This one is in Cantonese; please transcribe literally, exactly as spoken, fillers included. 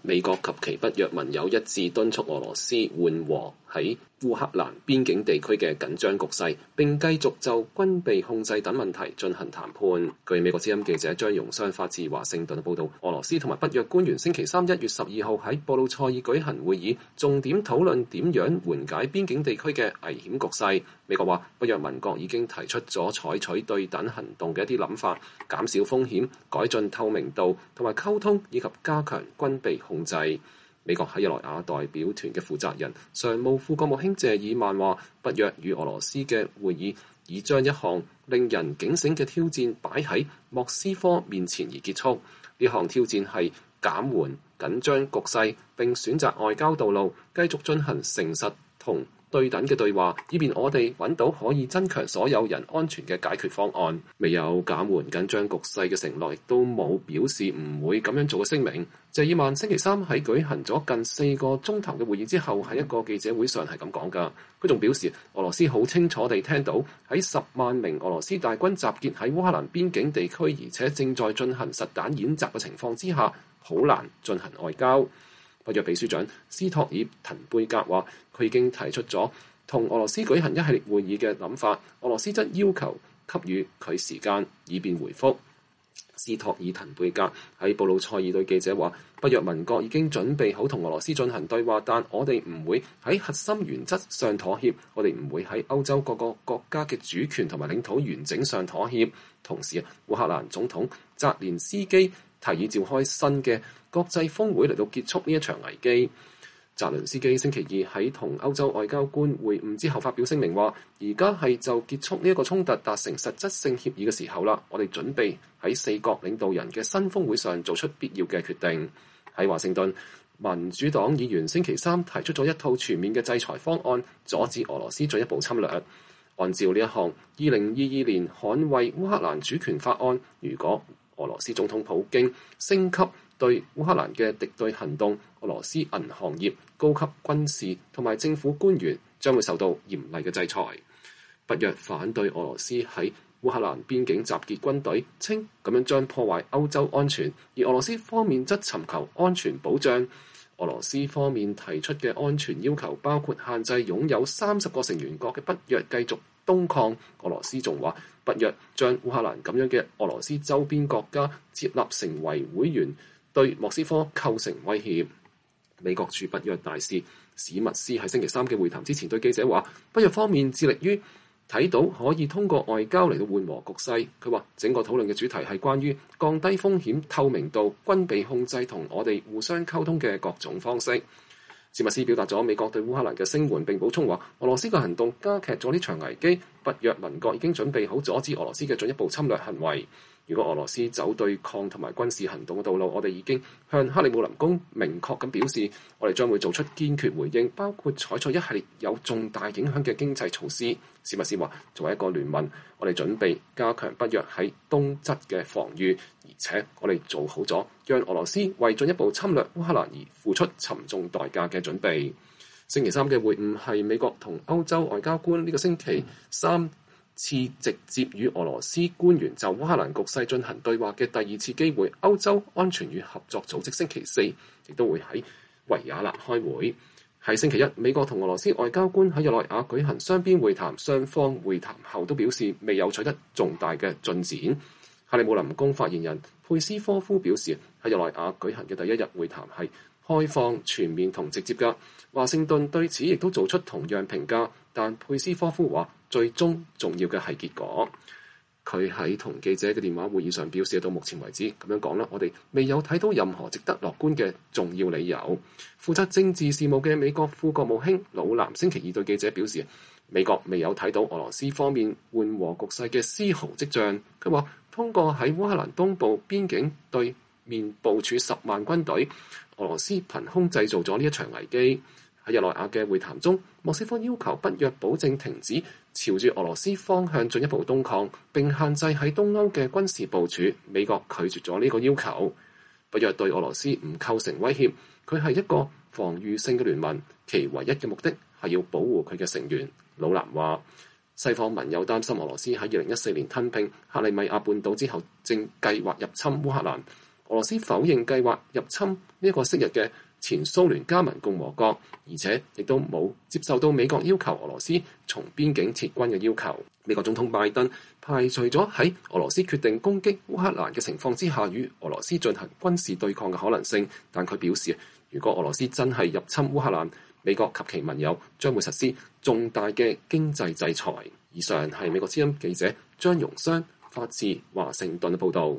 美國及其北約盟友一致敦促俄羅斯緩和喺烏克蘭邊境地區嘅緊張局勢，並繼續就軍備控制等問題進行談判。據美國之音記者張榮雙發自華盛頓報道，俄羅斯同埋北約官員星期三一月十二號喺布魯塞爾舉行會議，重點討論點樣緩解邊境地區嘅危險局勢。美國話，北約盟國已經提出咗採取對等行動嘅一啲諗法，減少風險、改進透明度同埋溝通，以及加強軍備控制。美國喺日內瓦代表團嘅負責人常務副國務卿謝爾曼話，北約與俄羅斯嘅會議已將一項令人警醒嘅挑戰擺喺莫斯科面前而結束。呢項挑戰係減緩緊張局勢，並選擇外交道路，繼續進行誠實同對等嘅對話，以便我哋揾到可以增強所有人安全嘅解決方案。未有減緩緊張局勢嘅承諾，亦都冇表示唔會咁樣做嘅聲明。謝爾曼星期三喺舉行咗近四個鐘頭嘅會議之後，喺一個記者會上係咁講㗎。佢仲表示，俄羅斯好清楚地聽到喺十萬名俄羅斯大軍集結喺烏克蘭邊境地區，而且正在進行實彈演習嘅情況之下，好難進行外交。北約秘書長斯托爾滕貝格話，佢已經提出咗同俄羅斯舉行一系列會議嘅諗法，俄羅斯則要求給予佢時間以便回覆。斯托爾滕貝格喺布魯塞爾對記者話，北約盟國已經準備好同俄羅斯進行對話，但我哋唔會喺核心原則上妥協，我哋唔會喺歐洲各個國家嘅主權同埋領土完整上妥協。同時，烏克蘭總統澤連斯基提議召開新嘅國際峰會嚟到結束呢一場危機。澤連斯基星期二喺同歐洲外交官會晤之後發表聲明話，而家係就結束呢一個衝突達成實質性協議嘅時候啦，我哋準備喺四國領導人嘅新峰會上做出必要嘅決定。喺華盛頓，民主黨議員星期三提出咗一套全面嘅制裁方案，阻止俄羅斯進一步侵略。按照呢一項二零二二年捍衛烏克蘭主權法案，如果俄羅斯總統普京升級對烏克蘭嘅敵對行動，俄羅斯銀行業、高級軍事同埋政府官員將會受到嚴厲嘅制裁。北約反對俄羅斯喺烏克蘭邊境集結軍隊，稱咁樣將破壞歐洲安全，而俄羅斯方面則尋求安全保障。俄羅斯方面提出嘅安全要求包括限制擁有三十個成員國嘅北約繼續東擴。俄羅斯仲話，北約將烏克蘭咁樣嘅俄羅斯周邊國家接納成為會員，對莫斯科構成威脅。美國駐北約大使史密斯喺星期三嘅會談之前對記者話，北約方面致力於睇到可以通過外交嚟到緩和局勢。佢話整個討論嘅主題係關於降低風險、透明度、軍備控制同我哋互相溝通嘅各種方式。史密斯表達咗美國對烏克蘭嘅聲援，並補充話，俄羅斯嘅行動加劇咗呢場危機，北約盟國已經準備好阻止俄羅斯嘅進一步侵略行為。如果俄羅斯走對抗同埋軍事行動嘅道路，我哋已經向克里姆林宮明確咁表示，我哋將會做出堅決回應，包括採取一系列有重大影響嘅經濟措施。史密斯話，作為一個聯盟，我哋準備加強北約喺東側嘅防禦，而且我哋做好咗讓俄羅斯為進一步侵略烏克蘭而付出沉重代價嘅準備。星期三嘅會晤係美國同歐洲外交官呢個星期三次直接與俄羅斯官員就烏克蘭局勢進行對話嘅第二次機會。歐洲安全與合作組織星期四亦都會喺維也納開會。喺星期一，美國同俄羅斯外交官喺日內瓦舉行雙邊會談，雙方會談後都表示未有取得重大嘅進展。克里姆林宮發言人佩斯科夫表示，喺日內瓦舉行嘅第一日會談係開放、全面同直接㗎。華盛頓對此亦都做出同樣評價，但佩斯科夫話最終重要嘅係結果。佢喺同記者嘅電話會議上表示，到目前為止咁樣講啦，我哋未有睇到任何值得樂觀嘅重要理由。負責政治事務嘅美國副國務卿魯南星期二對記者表示，美國未有睇到俄羅斯方面緩和局勢嘅絲毫跡象。佢話通過喺烏克蘭東部邊境對面部署十萬軍隊，俄羅斯憑空製造咗呢一場危機。喺日內瓦嘅會談中，莫斯科要求北約保證停止朝住俄羅斯方向進一步東擴，並限制喺東歐嘅軍事部署。美國拒絕咗呢個要求。北約對俄羅斯唔構成威脅，佢係一個防禦性嘅聯盟，其唯一嘅目的係要保護佢嘅成員。魯南話，西方盟友擔心俄羅斯喺二零一四年吞併克里米亞半島之後，正計劃入侵烏克蘭。 俄羅斯否認計劃入侵呢一個昔日嘅前蘇聯加盟共和國，而且亦都冇接受到美國要求俄羅斯從邊境撤軍嘅要求。美國總統拜登排除咗喺俄羅斯決定攻擊烏克蘭嘅情況之下與俄羅斯進行軍事對抗嘅可能性，但佢表示，如果俄羅斯真係入侵烏克蘭，美國及其盟友將會實施重大嘅經濟制裁。以上係美國之音記者張榮湘發自華盛頓嘅報導。